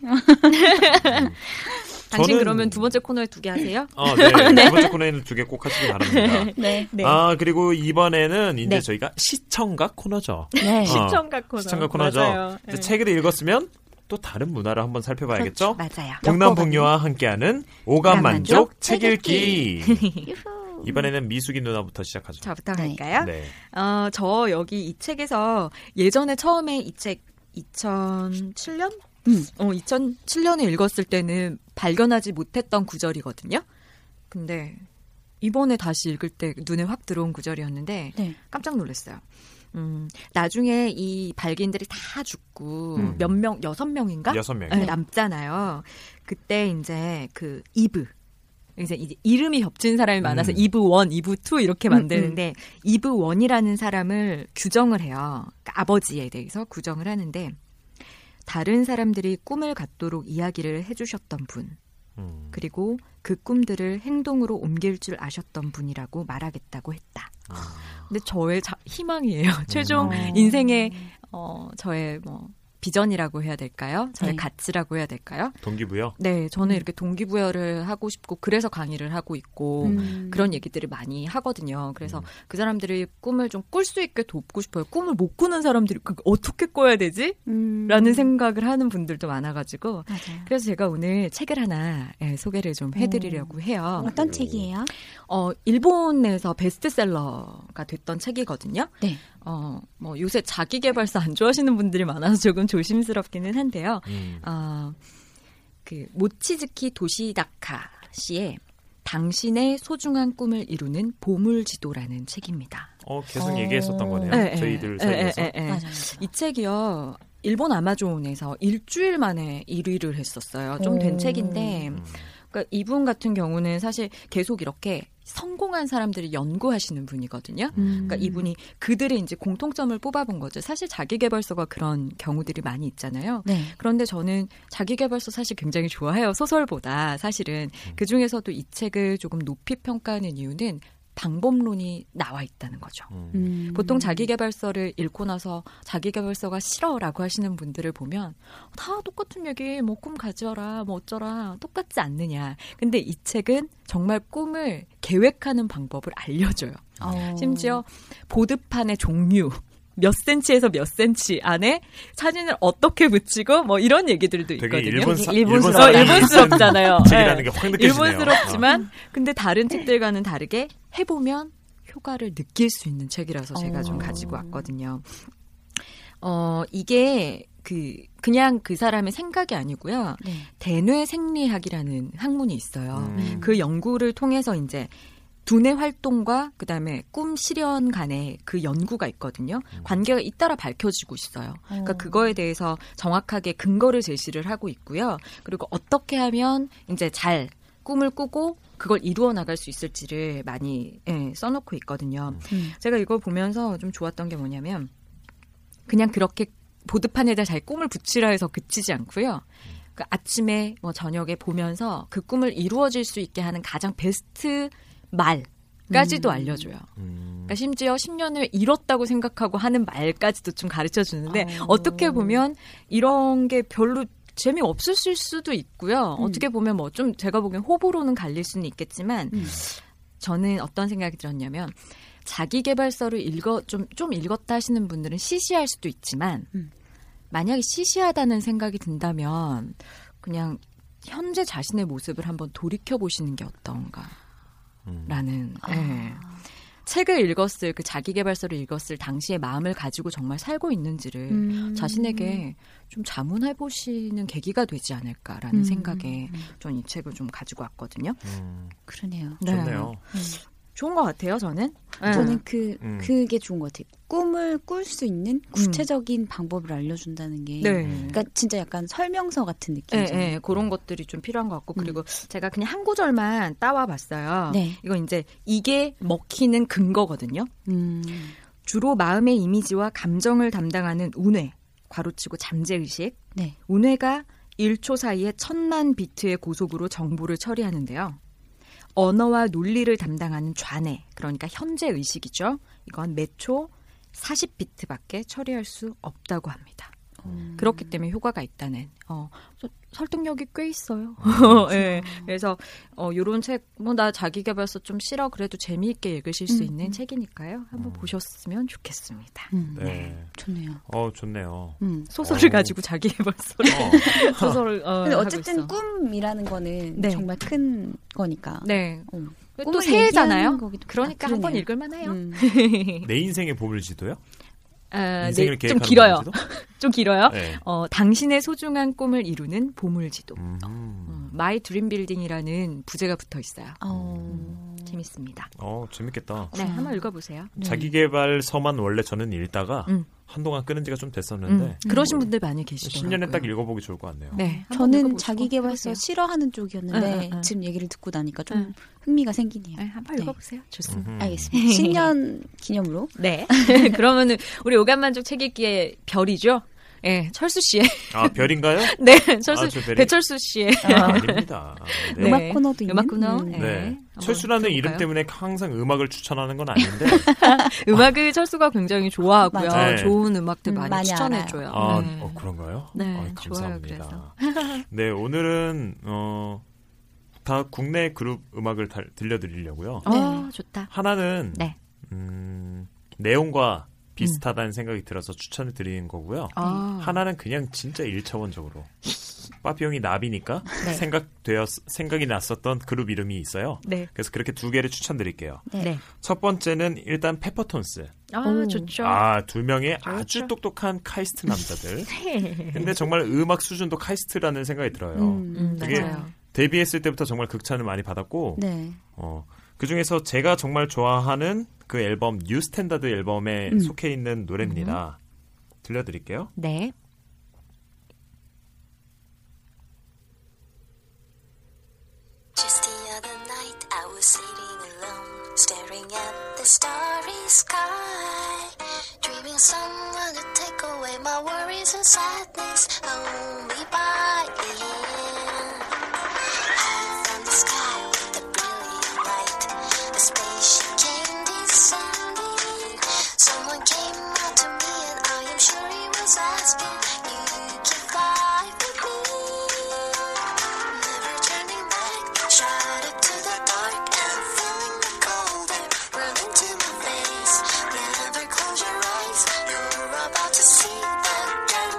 당신 저는- 그러면 두 번째 코너에 두 개 하세요? 어, 네. 두 번째 코너에는 두 개 꼭 하시기 바랍니다. 네. 네. 아, 그리고 이번에는 이제 네. 저희가 시청각 코너죠. 네. 어, 시청각 코너. 시청각 코너죠. 맞아요. 이제 네. 책을 읽었으면 또 다른 문화를 한번 살펴봐야겠죠? 맞아요. 동남북녀와 함께하는 오감만족 오감만족 책 읽기. 유후. 이번에는 미숙이 누나부터 시작하죠. 저부터 네. 갈까요? 네. 어, 저 여기 이 책에서 예전에 처음에 이 책 이천칠 년? 음. 어, 이천칠 년에 읽었을 때는 발견하지 못했던 구절이거든요. 근데 이번에 다시 읽을 때 눈에 확 들어온 구절이었는데 네. 깜짝 놀랐어요. 음, 나중에 이 발기인들이 다 죽고 음. 몇 명, 여섯 명인가? 여섯 명. 네, 남잖아요. 그때 이제 그 이브. 이제 이제 이름이 겹친 사람이 많아서 음. 이브 원, 이브 투 이렇게 음, 만드는데 이브 원이라는 사람을 규정을 해요. 그러니까 아버지에 대해서 구정을 하는데 다른 사람들이 꿈을 갖도록 이야기를 해주셨던 분 음. 그리고 그 꿈들을 행동으로 옮길 줄 아셨던 분이라고 말하겠다고 했다. 근데 저의 자, 희망이에요. 최종 어. 인생의 어, 저의 뭐 비전이라고 해야 될까요? 저의 네. 가치라고 해야 될까요? 동기부여? 네, 저는 이렇게 동기부여를 하고 싶고 그래서 강의를 하고 있고 음. 그런 얘기들을 많이 하거든요. 그래서 음. 그 사람들이 꿈을 좀 꿀 수 있게 돕고 싶어요. 꿈을 못 꾸는 사람들이 그 어떻게 꿔야 되지? 음. 라는 생각을 하는 분들도 많아가지고 맞아요. 그래서 제가 오늘 책을 하나 예, 소개를 좀 해드리려고 해요. 어떤 책이에요? 어, 일본에서 베스트셀러가 됐던 책이거든요. 네. 어, 뭐 요새 자기계발서 안 좋아하시는 분들이 많아서 조금 조심스럽기는 한데요. 음. 어, 그 모치즈키 도시다카 씨의 당신의 소중한 꿈을 이루는 보물지도라는 책입니다. 어, 계속 어. 얘기했었던 거네요. 네, 저희들 네, 사이에서. 네, 네, 네. 맞아요. 이 책이요. 일본 아마존에서 일주일 만에 일 위를 했었어요. 좀 된 오. 책인데 음. 그러니까 이분 같은 경우는 사실 계속 이렇게 성공한 사람들을 연구하시는 분이거든요. 음. 그러니까 이분이 그들의 이제 공통점을 뽑아본 거죠. 사실 자기계발서가 그런 경우들이 많이 있잖아요. 네. 그런데 저는 자기계발서 사실 굉장히 좋아해요. 소설보다 사실은 그 중에서도 이 책을 조금 높이 평가하는 이유는 방법론이 나와 있다는 거죠. 음. 음. 보통 자기계발서를 읽고 나서 자기계발서가 싫어라고 하시는 분들을 보면 다 똑같은 얘기 뭐 꿈 가져라 뭐 어쩌라 똑같지 않느냐. 근데 이 책은 정말 꿈을 계획하는 방법을 알려줘요. 어. 심지어 보드판의 종류 몇 센치에서 몇 센치 안에 사진을 어떻게 붙이고 뭐 이런 얘기들도 되게 있거든요. 일본 사, 되게 일본 일본스러워. 사람이 일본스럽잖아요. 쓴 책이라는 네. 게 확 느껴지네요. 일본스럽지만 근데 다른 책들과는 다르게 해보면 효과를 느낄 수 있는 책이라서 제가 어. 좀 가지고 왔거든요. 어, 이게 그 그냥 그 사람의 생각이 아니고요. 네. 대뇌 생리학이라는 학문이 있어요. 음. 그 연구를 통해서 이제 두뇌 활동과 그다음에 꿈 실현 간의 그 연구가 있거든요. 관계가 잇따라 밝혀지고 있어요. 그러니까 어. 그거에 대해서 정확하게 근거를 제시를 하고 있고요. 그리고 어떻게 하면 이제 잘 꿈을 꾸고 그걸 이루어 나갈 수 있을지를 많이 예, 써놓고 있거든요. 음. 제가 이걸 보면서 좀 좋았던 게 뭐냐면 그냥 그렇게 보드판에다 잘 꿈을 붙이라 해서 그치지 않고요. 그 아침에 뭐 저녁에 보면서 그 꿈을 이루어질 수 있게 하는 가장 베스트 말까지도 음. 알려줘요. 음. 그러니까 심지어 십 년 후에 이뤘다고 생각하고 하는 말까지도 좀 가르쳐 주는데 어. 어떻게 보면 이런 게 별로 재미없을 수도 있고요. 음. 어떻게 보면 뭐 좀 제가 보기엔 호불호는 갈릴 수는 있겠지만 음. 저는 어떤 생각이 들었냐면 자기계발서를 읽어 좀, 좀 읽었다 하시는 분들은 시시할 수도 있지만 음. 만약에 시시하다는 생각이 든다면 그냥 현재 자신의 모습을 한번 돌이켜 보시는 게 어떤가. 라는 아. 예. 책을 읽었을 그 자기계발서를 읽었을 당시의 마음을 가지고 정말 살고 있는지를 음. 자신에게 좀 자문해 보시는 계기가 되지 않을까라는 음. 생각에 전 이 책을 좀 가지고 왔거든요. 음. 그러네요. 네. 좋네요. 좋은 것 같아요, 저는. 네. 저는 그 음. 그게 좋은 것 같아요. 꿈을 꿀 수 있는 구체적인 방법을 알려준다는 게, 네. 그러니까 진짜 약간 설명서 같은 네, 느낌이죠. 네, 그런 것들이 좀 필요한 것 같고 음. 그리고 제가 그냥 한 구절만 따와 봤어요. 네. 이거 이제 이게 먹히는 근거거든요. 음. 주로 마음의 이미지와 감정을 담당하는 운회, 괄호치고 잠재의식. 네. 운회가 일 초 사이에 천만 비트의 고속으로 정보를 처리하는데요. 언어와 논리를 담당하는 좌뇌, 그러니까 현재의식이죠. 이건 매초 사십 비트밖에 처리할 수 없다고 합니다. 음. 그렇기 때문에 효과가 있다는 어, 저, 설득력이 꽤 있어요. 네, 그래서 어, 이런 책, 뭐 나 자기계발서 좀 싫어 그래도 재미있게 읽으실 수 음, 있는 음. 책이니까요. 한번 보셨으면 좋겠습니다. 음. 네. 좋네요. 어, 좋네요. 음. 소설을 어. 가지고 자기계발서를 어. 소설을 어, 근데 하고 어쨌든 있어. 꿈이라는 거는 네. 정말 큰 거니까. 네. 어. 또 꿈을 새해잖아요. 얘기하는 거기도- 그러니까 아, 한번 그러네요. 읽을만해요. 음. 내 인생의 보물지도요? 아, 인생을 네, 좀 계획하는 길어요. 보물지도? 좀 길어요. 네. 어, 당신의 소중한 꿈을 이루는 보물지도. 음. 음, 마이 드림 빌딩이라는 부제가 붙어 있어요. 어. 재밌습니다. 어, 재밌겠다. 네, 한번 읽어보세요. 네. 자기계발서만 원래 저는 읽다가 음. 한동안 끊은 지가 좀 됐었는데 음, 그러신 분들 많이 계시더라고요. 십 년에 딱 읽어보기 좋을 것 같네요. 네, 한번 저는 읽어보시고 자기계발서 해보세요. 싫어하는 쪽이었는데 응, 응, 응. 지금 얘기를 듣고 나니까 좀 응. 흥미가 생기네요. 네, 한번 네. 읽어보세요. 좋습니다. 음흠. 알겠습니다. 신년 기념으로. 네. 그러면은 우리 오감만족 책 읽기의 별이죠. 네, 철수 씨의. 아, 별인가요? 네, 철수 아, 저 별이- 배철수 씨의 아, 아닙니다. 네. 음악 코너도 있는? 음악 코너. 음. 네. 네. 한번 철수라는 이름 들어볼까요? 때문에 항상 음악을 추천하는 건 아닌데 음악을 철수가 굉장히 좋아하고요. 맞아요. 좋은 음악들 음, 많이, 많이 추천해줘요. 아, 네. 어, 그런가요? 네, 아, 좋아요, 감사합니다. 네, 오늘은 어, 다 국내 그룹 음악을 다, 들려드리려고요. 어, 좋다. 하나는 네. 음, 내용과 비슷하다는 생각이 들어서 추천을 드리는 거고요. 아. 하나는 그냥 진짜 일차원적으로 빠삐용이 나비니까 네. 생각되었 생각이 났었던 그룹 이름이 있어요. 네. 그래서 그렇게 두 개를 추천드릴게요. 네. 네. 첫 번째는 일단 페퍼톤스. 아, 오. 좋죠. 아, 두 명의 아주 좋죠. 똑똑한 카이스트 남자들. 네. 근데 정말 음악 수준도 카이스트라는 생각이 들어요. 음. 음, 되게 맞아요. 데뷔했을 때부터 정말 극찬을 많이 받았고 네. 어, 그중에서 제가 정말 좋아하는 그 앨범 뉴 스탠다드 앨범에 음. 속해 있는 노래입니다. 들려드릴게요. 네. Just the other night I was sitting alone, staring at the starry sky, dreaming someone to take away my worries and sadness, hold me by the hand. High from the sky with a brilliant light, a spaceship came descending. Someone came out to me and I am sure he was asking, you can fly with me. Never turning back, shot up to the dark and feeling the cold air run into my face. Never close your eyes, you're about to see the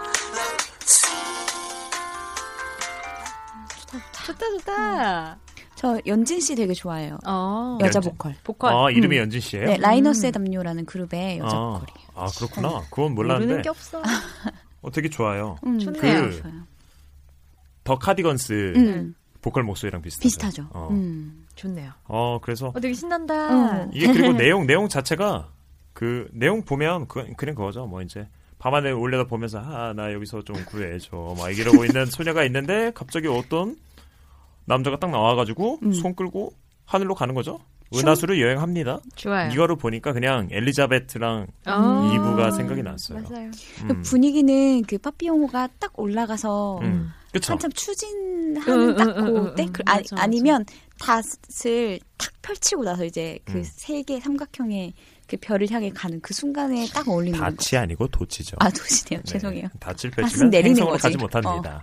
galaxy. 좋다, 좋다. 저 연진 씨 되게 좋아해요. 어. 여자 연진. 보컬. 보컬. 아, 이름이 음. 연진 씨예요? 네, 라이너스의 담요라는 그룹의 여자 아, 보컬이에요. 아, 그렇구나. 그건 모르는 몰랐는데. 게 없어. 어, 되게 좋아요. 음, 좋네요. 그, 좋아요. 더 카디건스 음. 보컬 목소리랑 비슷하죠. 비슷하죠. 어. 음. 좋네요. 어, 그래서 어, 되게 신난다. 어. 이게 그리고 내용 내용 자체가 그 내용 보면 그, 그냥 그거죠. 뭐 이제 밤하늘 올려다 보면서 아, 나 여기서 좀 구해줘. 막 이러고 있는 소녀가 있는데 갑자기 어떤 남자가 딱 나와가지고 음. 손 끌고 하늘로 가는 거죠. 은하수를 여행합니다. 좋아요. 이거를 보니까 그냥 엘리자베트랑 아. 이브가 생각이 났어요. 맞아요. 그 음. 분위기는 그 빠삐용호가 딱 올라가서 음. 그쵸? 한참 추진하는 응, 딱 응, 응, 그때 응, 그, 응. 아, 맞아, 맞아. 아니면 닷을 탁 펼치고 나서 이제 그 음. 세 개 삼각형의 그 별을 향해 가는 그 순간에 딱 어울리는 거. 닷이 아니고 도치죠. 아 도시네요. 네. 죄송해요. 닷을 닷은 펼치면 내리는 행성으로 거지. 가지 못합니다.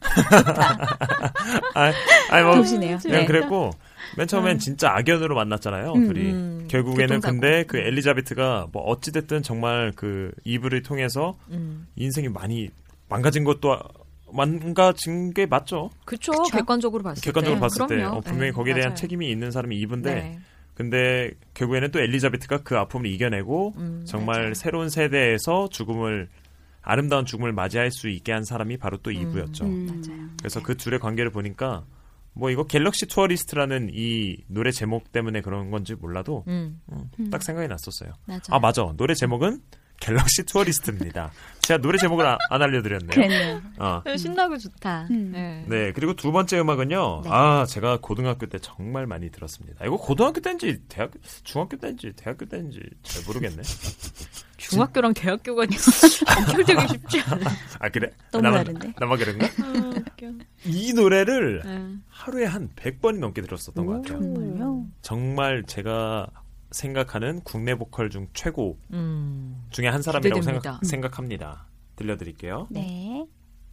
아니, 아니 뭐 도시네요. 그냥 네. 그랬고 맨 처음엔 음. 진짜 악연으로 만났잖아요. 음, 둘이. 음. 결국에는 교통사고. 근데 그 음. 엘리자베트가 뭐 어찌됐든 정말 그 이브를 통해서 음. 인생이 많이 망가진 것도 망가진 게 맞죠. 그쵸. 그쵸. 객관적으로 봤을 때. 객관적으로 봤을 때 그럼요. 어, 분명히 네, 거기에 대한 맞아요. 책임이 있는 사람이 이브인데 네. 근데 결국에는 또 엘리자베트가 그 아픔을 이겨내고 음, 정말 맞아요. 새로운 세대에서 죽음을 아름다운 죽음을 맞이할 수 있게 한 사람이 바로 또 이브였죠. 음. 맞아요. 그래서 그 둘의 관계를 보니까 뭐 이거 갤럭시 투어리스트라는 이 노래 제목 때문에 그런 건지 몰라도 음. 음, 음. 딱 생각이 났었어요. 맞아요. 아 맞아. 노래 제목은 갤럭시 투어리스트입니다. 제가 노래 제목을 아, 안 알려드렸네요. 그랬네요. 어. 네, 신나고 좋다. 음. 네. 네, 그리고 두 번째 음악은요. 네. 아, 제가 고등학교 때 정말 많이 들었습니다. 이거 고등학교 때인지 대학, 중학교 때인지 대학교 때인지 잘 모르겠네. 중학교랑 대학교가 연결되기 쉽지 않아. 아 그래? 너무 나만, 다른데? 나만 그런가? 아, 웃겨. 이 노래를 네. 하루에 한 백 번이 넘게 들었었던 것 같아요. 정말요? 정말 제가 생각하는 국내 보컬 중 최고 음. 중에 한 사람이라고 기대됩니다. 생각, 생각합니다. 들려드릴게요. 네.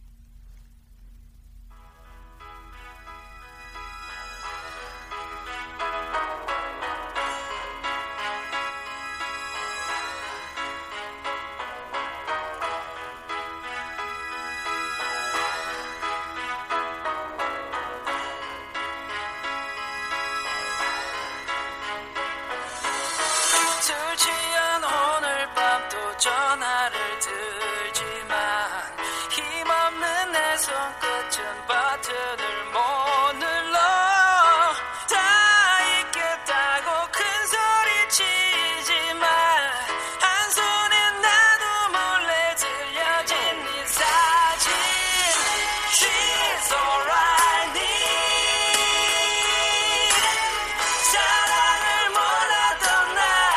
술 취한 오늘 밤도 전화를 들지만 힘없는 내 손끝은 버튼을 못 눌러 다 있겠다고 큰 소리 치지만 한 손에 나도 몰래 들려진 네 사진 She's alright need 사랑을 몰랐던 나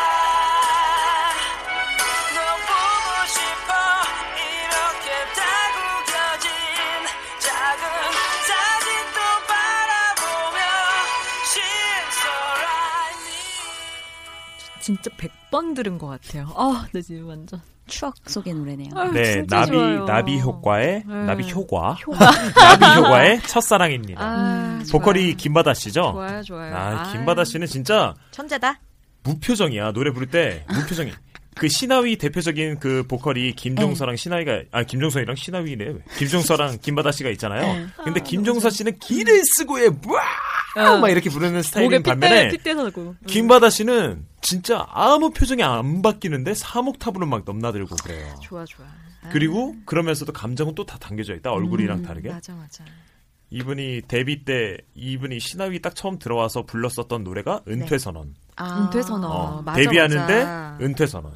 너 보고 싶어 이렇게 다 구겨진 작은 사진도 바라보며 She's alright need 진짜 백 번 들은 것 같아요. 아, 나 지금 완전. 추억 속의 노래네요. 아, 네, 진짜 나비 좋아요. 나비 효과의 네. 나비 효과 나비 효과의 첫사랑입니다. 아, 보컬이 좋아요. 김바다 씨죠? 좋아요, 좋아요. 아, 김바다 씨는 진짜 천재다. 무표정이야. 노래 부를 때 무표정이. 그 신하위 대표적인 그 보컬이 김종서랑 신하위가 아 김종서랑 신하위네. 김종서랑 김바다 씨가 있잖아요. 네. 근데 김종서 씨는 기를 쓰고 해. 와! 막 이렇게 부르는 목에 스타일인 핏대, 반면에 핏대 서고. 김바다 씨는 진짜 아무 표정이 안 바뀌는데 사목탑으로 막 넘나들고 그래요. 좋아, 좋아. 아. 그리고 그러면서도 감정은 또 다 담겨져 있다. 얼굴이랑 음, 다르게. 맞아, 맞아. 이분이 데뷔 때 이분이 신하위 딱 처음 들어와서 불렀었던 노래가 은퇴선언. 아. 은퇴선언. 어, 맞아, 데뷔하는데 맞아. 은퇴선언.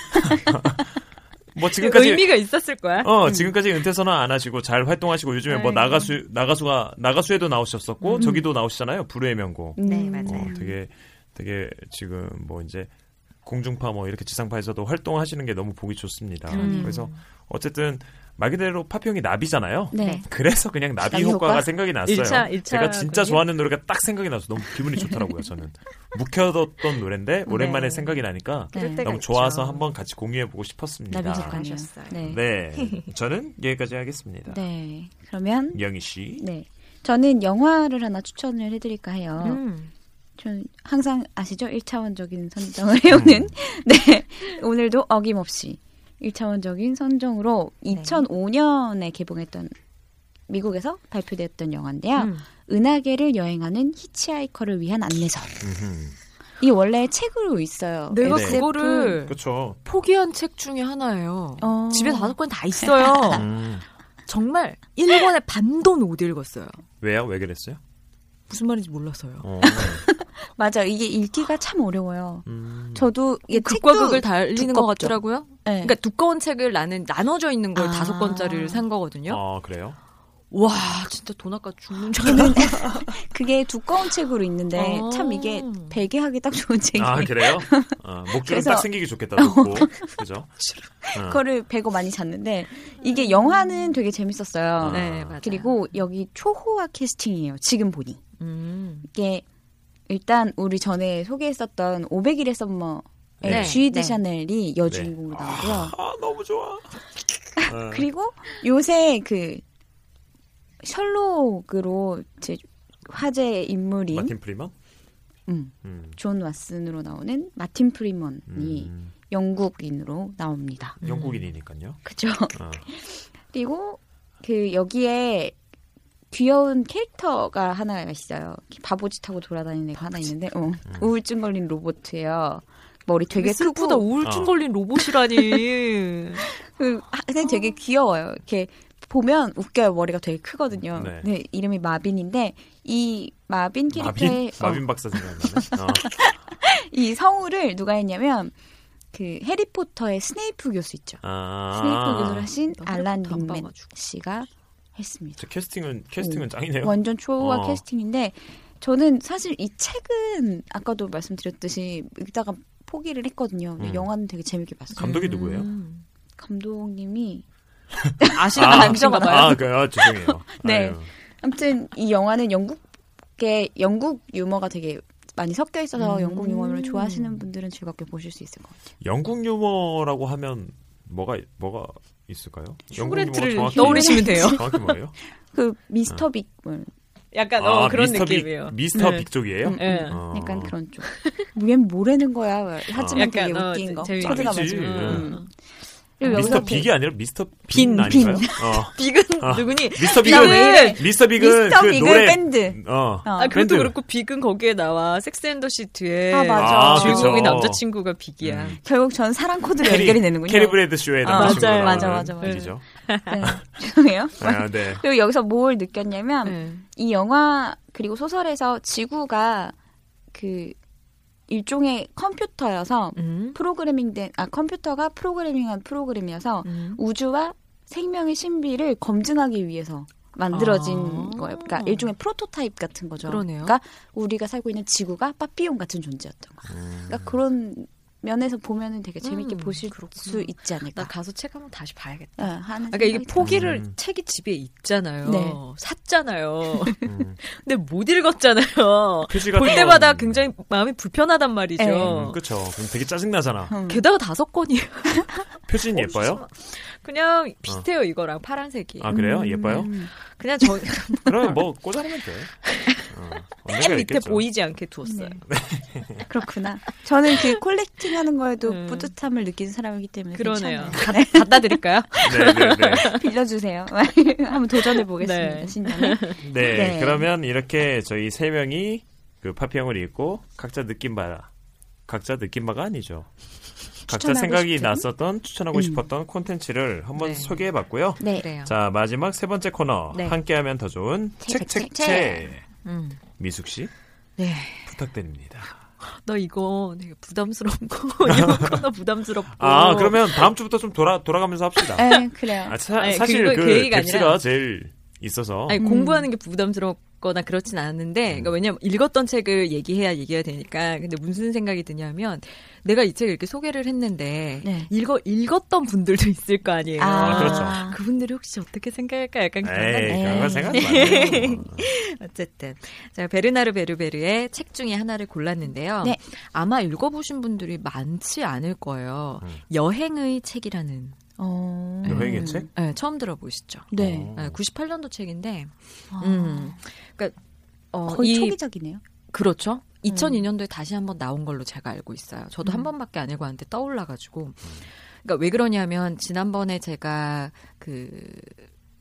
뭐 지금까지 의미가 있었을 거야. 어 음. 지금까지 은퇴선언 안 하시고 잘 활동하시고 요즘에 뭐 아이고. 나가수 나가수가 나가수에도 나오셨었고 음. 저기도 나오시잖아요. 불후의 명곡. 네, 음. 맞아요. 어, 되게 되게 지금 뭐 이제 공중파 뭐 이렇게 지상파에서도 활동하시는 게 너무 보기 좋습니다. 음. 그래서 어쨌든 말 그대로 파평이 나비잖아요. 네. 그래서 그냥 나비 나비 효과가 효과? 생각이 났어요. 일차, 일차 제가 진짜 그게? 좋아하는 노래가 딱 생각이 나서 너무 기분이 좋더라고요. 저는 묵혀뒀던 노래인데 오랜만에 네. 생각이 나니까 네. 그럴 때가 너무 있죠. 좋아서 한번 같이 공유해보고 싶었습니다. 나비 효과요. 하셨어요. 네. 네, 저는 여기까지 하겠습니다. 네. 그러면 영희 씨. 네. 저는 영화를 하나 추천을 해드릴까 해요. 음. 전 항상 아시죠? 일 차원적인 선정을 해오는 네. 오늘도 어김없이 일 차원적인 선정으로 이천오 년에 개봉했던 미국에서 발표되었던 영화인데요. 음. 은하계를 여행하는 히치하이커를 위한 안내서. 음흠. 이 원래 책으로 있어요. 내가 네. 그거를 그렇죠. 포기한 책 중에 하나예요. 어. 집에 다섯 권 다 있어요. 음. 정말 일 권에 반도 못 읽었어요. 왜요? 왜 그랬어요? 무슨 말인지 몰라서요. 어. 맞아, 이게 읽기가 참 어려워요. 음. 저도 이게 극과 책도 극을 달리는 것 두껍죠. 같더라고요. 네. 그러니까 두꺼운 책을 나는 나눠져 있는 걸 아. 다섯 권짜리를 산 거거든요. 아, 그래요? 와, 진짜 돈 아까 죽는 줄 알았는데. 그게 두꺼운 책으로 있는데 어. 참 이게 베개하기 딱 좋은 책이에요. 아, 그래요? 어, 목줄은 그래서- 딱 생기기 좋겠다. 놓고. 그죠? 어. 그거를 베고 많이 잤는데 이게 영화는 되게 재밌었어요. 네, 맞아요. 그리고 여기 초호화 캐스팅이에요. 지금 보니. 음. 이게 일단 우리 전에 소개했었던 오백 일의 썸머의 네, 주이드 네. 샤넬이 여주인공으로 나오고요. 아, 너무 좋아. 어. 그리고 요새 그 셜록으로 제 화제 인물인 마틴 프리먼? 음, 음. 존 왓슨으로 나오는 마틴 프리먼이 음. 영국인으로 나옵니다. 영국인이니까요. 그죠? 어. 그리고 그 여기에 귀여운 캐릭터가 하나 있어요. 바보짓 하고 돌아다니는 애가 하나 있는데 어, 우울증 걸린 로봇이에요. 머리 되게 슬프다. 크고 우울증 어. 걸린 로봇이라니. 그 아, 근데 되게 귀여워요. 이렇게 보면 웃겨요. 머리가 되게 크거든요. 네. 네, 이름이 마빈인데 이 마빈 마빈? 캐릭터의 어, 마빈 박사 생각나네. 어. 이 성우를 누가 했냐면 그 해리포터의 스네이프 교수 있죠. 아. 스네이프 교수를 하신 너 알란 해리포터 안 링맨 봐가지고. 씨가 했습니다. 저 캐스팅은 캐스팅은 오, 짱이네요. 완전 초호화 어. 캐스팅인데 저는 사실 이 책은 아까도 말씀드렸듯이 읽다가 포기를 했거든요. 근데 음. 영화는 되게 재밌게 봤어요. 감독이 누구예요? 음. 감독님이 아시는 아, 분이신가 봐요. 아, 그, 아, 죄송해요. 네. 아유. 아무튼 이 영화는 영국의 영국 유머가 되게 많이 섞여 있어서 음. 영국 유머를 좋아하시는 분들은 즐겁게 보실 수 있을 것 같아요. 영국 유머라고 하면 뭐가 뭐가 있을까요? 영국 휴그랜트를 유머가 정확히- 떠올리시면 돼요. 정확히 뭐예요? 그 미스터 빅 뭐, 약간 아, 어, 그런 미스터 느낌이에요. 빅, 미스터 네. 빅 쪽이에요? 음, 네. 어. 약간 그런 쪽. 웬 뭐라는 거야? 하지만 되게 약간, 어, 웃긴 거. 재밌- 코드가 재밌지. 맞으면. 네. 음. 그리고 미스터 여기서 빅이 아니라 미스터 빈, 빈 아닌가요? 어. 빅은 아. 누구니? 미스터 빅은 왜 이래? 빅은 미스터 빅은 미스터 그 빅은 노래 밴드. 어. 어. 아, 그것도 밴드. 그렇고 빅은 거기에 나와. 섹스 앤더 시트에 아, 맞아. 아, 주인공이 그쵸. 남자친구가 빅이야. 음. 결국 전 사랑 코드로 캐리- 연결이 되는군요. 캐리 브래드 쇼에 아, 남자친구가 맞아요. 맞아, 나오는 맞아, 맞아. 빅이죠. 네. 죄송해요. 아, 네. 그리고 여기서 뭘 느꼈냐면 네. 이 영화 그리고 소설에서 지구가 그 일종의 컴퓨터여서 음. 프로그래밍된 아 컴퓨터가 프로그래밍한 프로그램이어서 음. 우주와 생명의 신비를 검증하기 위해서 만들어진 아. 거예요. 그러니까 일종의 프로토타입 같은 거죠. 그러네요. 그러니까 우리가 살고 있는 지구가 빠삐용 같은 존재였던 거. 음. 그러니까 그런 면에서 보면은 되게 재밌게 음, 보실 그렇구나. 수 있지 않을까. 나 가서 책 한번 다시 봐야겠다. 네, 하는 그러니까 이게 생각이 포기를 음. 책이 집에 있잖아요. 네. 샀잖아요. 음. 근데 못 읽었잖아요. 표지 볼 같은 때마다 건- 굉장히 마음이 불편하단 말이죠. 네. 음, 그쵸. 그럼 되게 짜증나잖아. 음. 게다가 다섯 권이에요. 표지는 예뻐요? 그냥 비슷해요 이거랑 파란색이. 아, 그래요? 음. 예뻐요? 그냥 저 그러면 뭐 꽂아놓으면 돼. 어, 맨 언젠가 밑에 있겠죠. 보이지 않게 두었어요. 그렇구나. 저는 그 콜렉팅 하는 거에도 음. 뿌듯함을 느끼는 사람이기 때문에 그러네요. 괜찮아요. 가- 갖다 드릴까요? 네, 네, 네. 빌려주세요. 한번 도전해 보겠습니다. 네. 신년에. 네, 네. 그러면 이렇게 저희 세 명이 그 파평을 읽고 각자 느낀 바, 각자 느낀 바가 아니죠. 각자 추천하고 생각이 싶은? 났었던 추천하고 음. 싶었던 콘텐츠를 한번 네. 소개해봤고요. 네. 그래요. 자, 마지막 세 번째 코너 네. 함께하면 더 좋은 책, 책, 책책책 음. 미숙 씨 네. 부탁드립니다. 나 이거 되게 부담스러운 거. 이거 코너 부담스럽고. 아, 그러면 다음 주부터 좀 돌아 돌아가면서 합시다. 네, 그래요. 아, 사, 아니, 사실 그거 그 그 얘기가 뎁스가 아니라- 제일 있어서 아니, 음. 공부하는 게 부담스럽거나 그렇진 않은데, 그러니까 왜냐면 읽었던 책을 얘기해야 얘기해야 되니까. 근데 무슨 생각이 드냐면, 내가 이 책을 이렇게 소개를 했는데, 네. 읽어, 읽었던 분들도 있을 거 아니에요. 아, 그렇죠. 그분들이 혹시 어떻게 생각할까? 약간 그런 에이, 생각이 그런 거 에이. 생각하지 마요. 어쨌든 자 베르나르 베르베르의 책 중에 하나를 골랐는데요. 네. 아마 읽어보신 분들이 많지 않을 거예요. 음. 여행의 책이라는 어... 여행의 책? 네, 처음 들어보시죠. 네. 어. 네, 구십팔 년도 책인데, 아, 음, 그러니까 어, 거의 이, 초기작이네요. 그렇죠. 이천이 년도에 다시 한번 나온 걸로 제가 알고 있어요. 저도 음. 한 번밖에 안 읽었는데 떠올라가지고. 그러니까 왜 그러냐면 지난번에 제가 그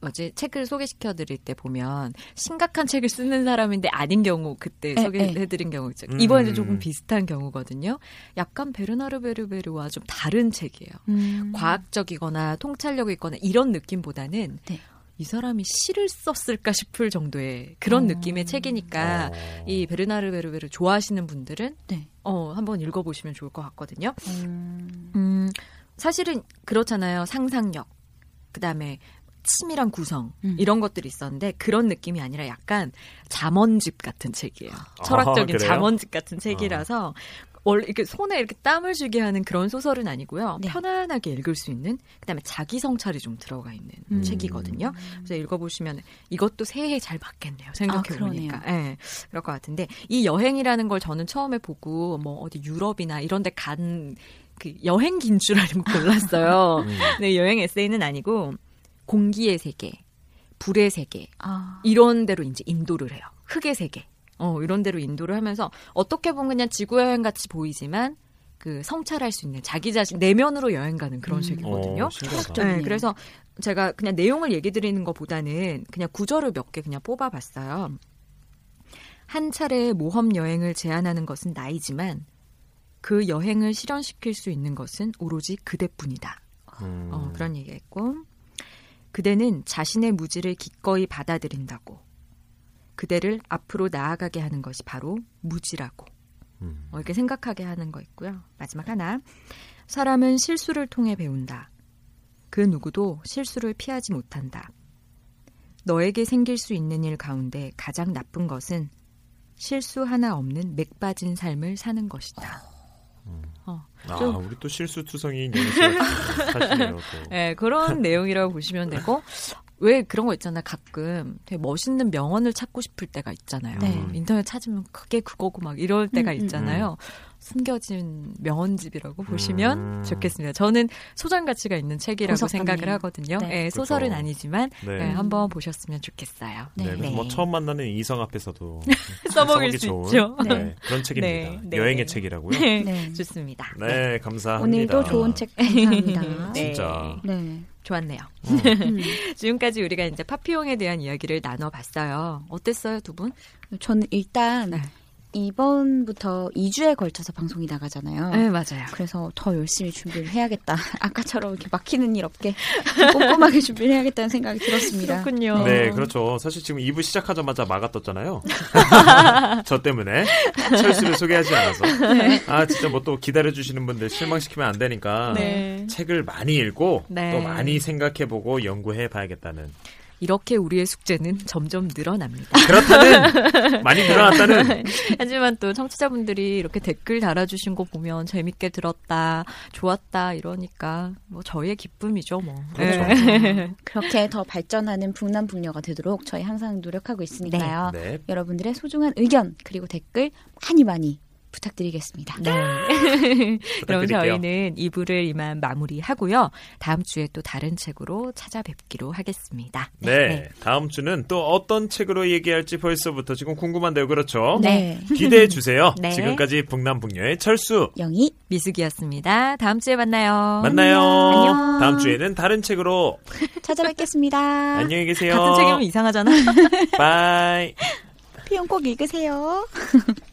뭐지 책을 소개시켜드릴 때 보면 심각한 책을 쓰는 사람인데 아닌 경우 그때 에, 소개해드린 경우 있죠. 음. 이번에도 조금 비슷한 경우거든요. 약간 베르나르 베르베르와 좀 다른 책이에요. 음. 과학적이거나 통찰력이 있거나 이런 느낌보다는 네. 이 사람이 시를 썼을까 싶을 정도의 그런 어. 느낌의 책이니까 어. 이 베르나르 베르베르 좋아하시는 분들은 네. 어, 한번 읽어보시면 좋을 것 같거든요. 음. 음, 사실은 그렇잖아요. 상상력, 그다음에 치밀한 구성 음. 이런 것들이 있었는데 그런 느낌이 아니라 약간 잠언집 같은 책이에요. 철학적인 아, 그래요? 잠언집 같은 책이라서 원래 이렇게 손에 이렇게 땀을 쥐게 하는 그런 소설은 아니고요. 네. 편안하게 읽을 수 있는 그다음에 자기 성찰이 좀 들어가 있는 음. 책이거든요. 그래서 읽어보시면 이것도 새해에 잘 맞겠네요. 생각해 보니까. 아, 예, 그럴 것 같은데 이 여행이라는 걸 저는 처음에 보고 뭐 어디 유럽이나 이런 데 간 그 여행 긴주라는 거 골랐어요. 음. 근데 여행 에세이는 아니고 공기의 세계, 불의 세계 아. 이런 데로 이제 인도를 해요. 흙의 세계. 어, 이런 데로 인도를 하면서 어떻게 보면 그냥 지구 여행 같이 보이지만 그 성찰할 수 있는 자기 자신 내면으로 여행 가는 그런 음. 책이거든요. 어, 신기하다. 네. 네, 그래서 제가 그냥 내용을 얘기 드리는 것보다는 그냥 구절을 몇 개 그냥 뽑아봤어요. 한 차례의 모험 여행을 제안하는 것은 나이지만 그 여행을 실현시킬 수 있는 것은 오로지 그대뿐이다. 음. 어, 그런 얘기했고 그대는 자신의 무지를 기꺼이 받아들인다고. 그대를 앞으로 나아가게 하는 것이 바로 무지라고. 음. 어, 이렇게 생각하게 하는 거 있고요. 마지막 하나. 사람은 실수를 통해 배운다. 그 누구도 실수를 피하지 못한다. 너에게 생길 수 있는 일 가운데 가장 나쁜 것은 실수 하나 없는 맥 빠진 삶을 사는 것이다. 어, 아, 좀- 우리 또 실수투성이인 영희 씨가 사실이에요. 또. 네, 그런 내용이라고 보시면 되고 왜 그런 거 있잖아요. 가끔 되게 멋있는 명언을 찾고 싶을 때가 있잖아요. 네. 인터넷 찾으면 그게 그거고 막 이럴 때가 음, 음, 있잖아요. 숨겨진 명언집이라고 보시면 음. 좋겠습니다. 저는 소장 가치가 있는 책이라고 보석 생각을 같네요. 하거든요. 네. 네, 소설은 그렇죠. 아니지만 네. 네, 한번 보셨으면 좋겠어요. 네, 네. 그래서 뭐 처음 만나는 이성 앞에서도 써먹을 써먹기 수 좋은, 있죠. 네, 그런 책입니다. 네, 네. 여행의 책이라고요. 네, 네. 좋습니다. 네, 감사합니다. 오늘도 좋은 책 감사합니다. 네. 진짜. 네. 좋았네요. 음. 지금까지 우리가 이제 파피용에 대한 이야기를 나눠봤어요. 어땠어요, 두 분? 저는 일단 네. 이번부터 이 주에 걸쳐서 방송이 나가잖아요. 네, 맞아요. 그래서 더 열심히 준비를 해야겠다. 아까처럼 이렇게 막히는 일 없게 꼼꼼하게 준비를 해야겠다는 생각이 들었습니다. 그렇군요. 네, 그렇죠. 사실 지금 이 부 시작하자마자 막아 떴잖아요. 저 때문에 철수를 소개하지 않아서. 아, 진짜 뭐 또 기다려주시는 분들 실망시키면 안 되니까 네. 책을 많이 읽고 네. 또 많이 생각해보고 연구해봐야겠다는. 이렇게 우리의 숙제는 점점 늘어납니다. 그렇다는 많이 늘어났다는. 하지만 또 청취자분들이 이렇게 댓글 달아주신 거 보면 재밌게 들었다, 좋았다 이러니까 뭐 저희의 기쁨이죠, 뭐. 그렇죠. 네. 그렇게 더 발전하는 북남북녀가 되도록 저희 항상 노력하고 있으니까요. 네. 여러분들의 소중한 의견 그리고 댓글 많이 많이 부탁드리겠습니다. 네. 그럼 부탁드릴게요. 저희는 이 부를 이만 마무리하고요. 다음 주에 또 다른 책으로 찾아뵙기로 하겠습니다. 네, 다음 주는 또 어떤 책으로 얘기할지 벌써부터 지금 궁금한데요. 그렇죠? 네. 기대해 주세요. 네. 지금까지 북남북녀의 철수. 영희 미숙이었습니다. 다음 주에 만나요. 만나요. 안녕. 다음 주에는 다른 책으로 찾아뵙겠습니다. 안녕히 계세요. 같은 책이면 이상하잖아. 바이. 피용 꼭 읽으세요.